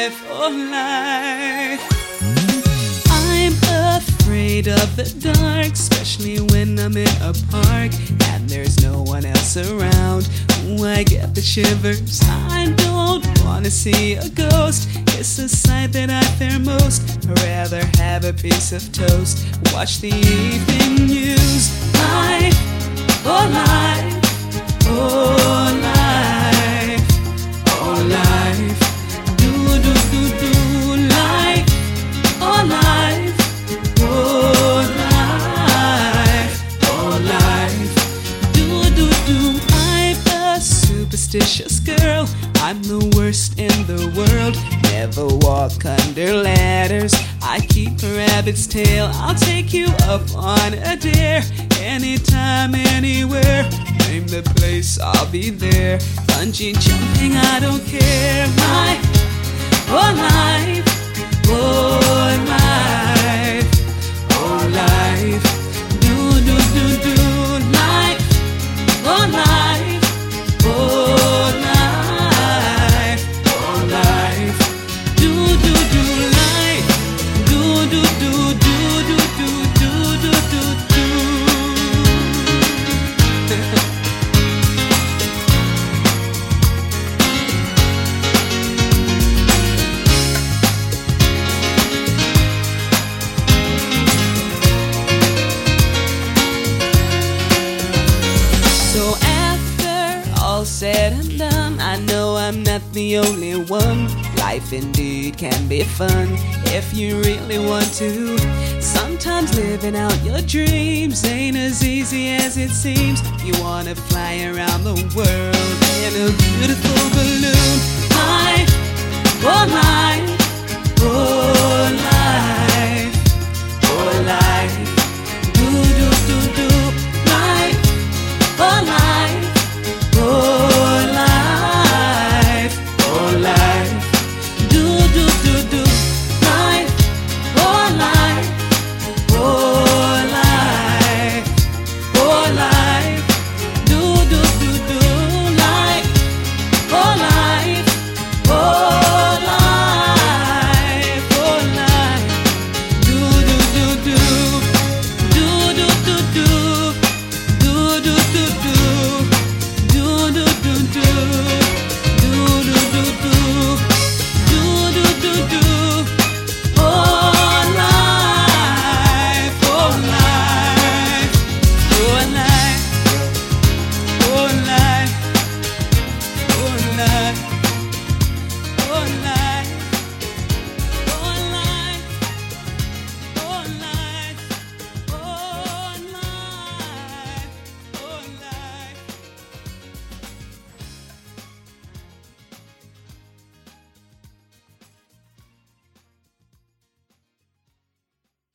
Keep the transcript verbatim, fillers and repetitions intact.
life, oh life. I'm afraid of the dark, especially when I'm in a park and there's no one else around. Ooh, I get the shivers. I don't wanna see a ghost. It's a sight that I fear most. I'd rather have a piece of toast, watch the evening news. Life, oh life, oh life, oh life. Do do do do life, oh life, oh life, oh life. Do do do. I'm a superstitious girl. I'm the worst in the world. Never walk under ladders. I keep a rabbit's tail. I'll take you up on a dare. Anytime, anywhere. Name the place, I'll be there. Bungee jumping, I don't care. My whole life, oh life, oh life. Do do do do life, oh life, oh life, oh life. Do do do life, do do do do do do do do do do. So after all said and done, I know I'm not the only one. Life indeed can be fun if you really want to. Sometimes living out your dreams ain't as easy as it seems. You wanna fly around the world in a beautiful balloon.